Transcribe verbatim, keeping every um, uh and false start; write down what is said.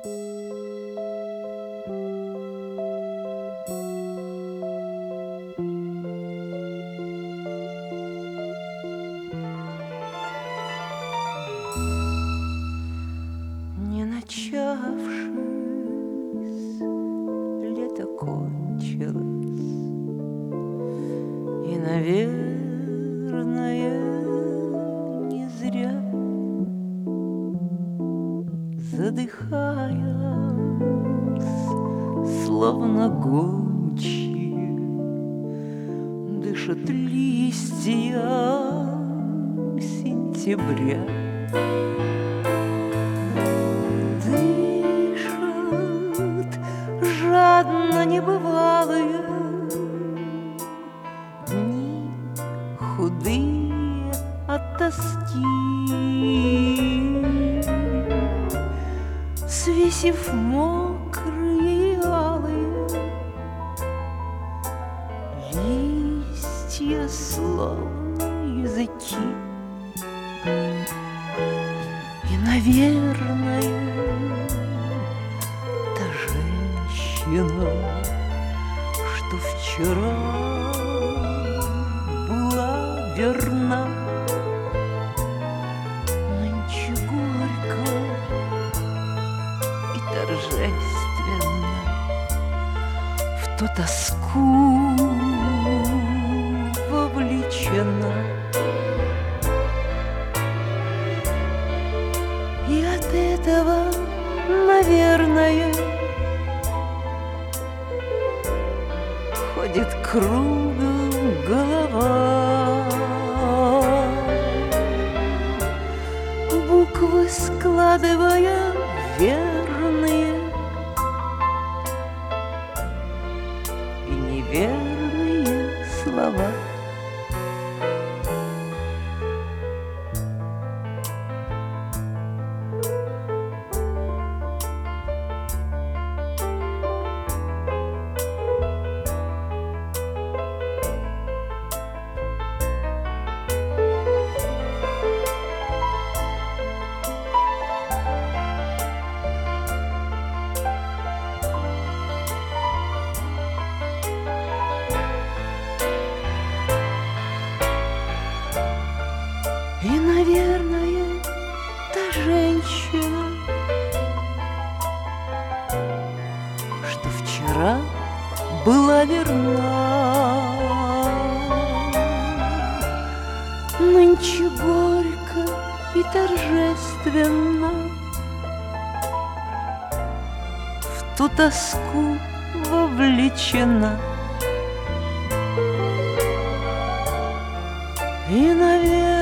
Не начавшись, лето кончилось, и, наверное, не зря, задыхаясь, словно гончие, дышат листья сентября. Дышат жадно небывалые дни, худые от тоски, свесив мокрые и алые листья, словно языки. И, наверное, та женщина, что вчера была верна, нынче горько и торжественно в ту тоску вовлечена. И от этого, наверное, ходит кругом голова. Буквы складывая верные и неверные слова. И, наверное, та женщина, что вчера была верна, нынче горько и торжественно в ту тоску вовлечена. И, наверное,